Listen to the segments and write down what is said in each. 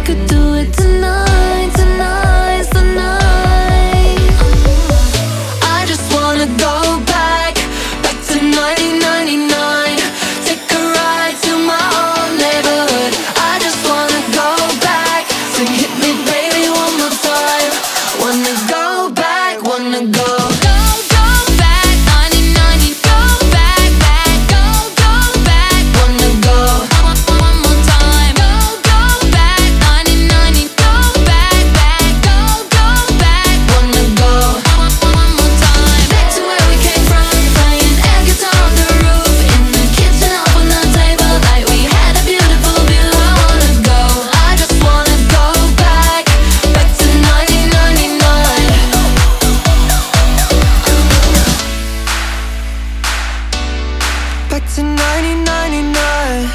could do it tonight, tonight's the night. I just wanna go back to 1999. Take a ride to my old neighborhood. I just wanna go back. Sing hit me baby one more time. Wanna go back, wanna go. Back to 1999.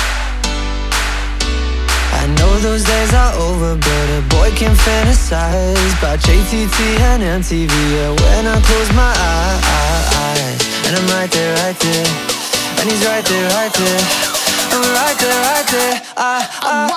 I know those days are over, but a boy can fantasize about JTT and MTV. Yeah, when I close my eyes, and I'm right there, and he's right there, I'm right there, right there.